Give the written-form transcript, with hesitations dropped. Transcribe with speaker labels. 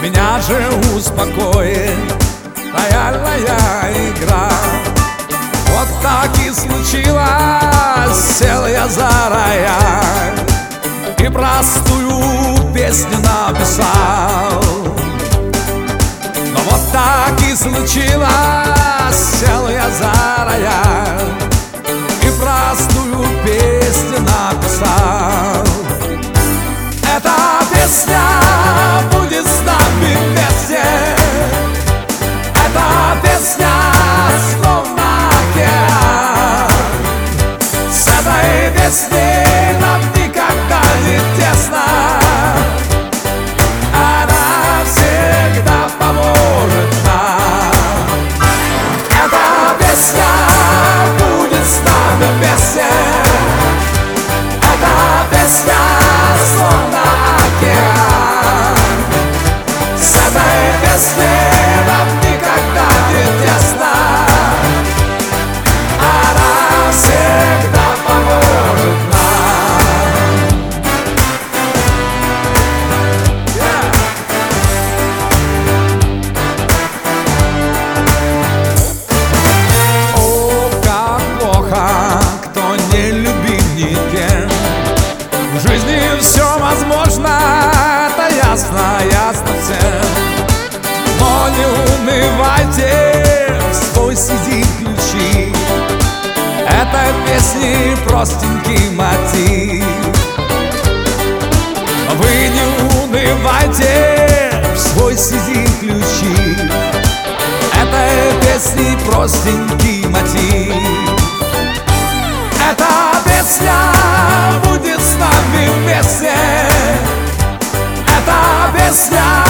Speaker 1: Меня же успокоит рояльная игра. Вот так и случилось, сел я за рояль и простую песню написал. Но вот так и случилось, сел я за рояль и простую песню написал. Эта песня будет с нами вместе. Эта песня словно океан. С этой песней нам никогда не тесно. Она всегда поможет нам. Эта песня будет с нами вместе. Эта песня словно океан. С этой песней нам никогда не тесно. Она всегда поможет нам. О, как плохо, кто не любим никем. В жизни все возможно, это ясно, ясно всем. Но не унывайте, в свой CD ключи. Этой песни простенький мотив. Вы не унывайте, в свой CD ключи. Этой песни простенький мотив. Эта песня будет с нами вместе. Эта песня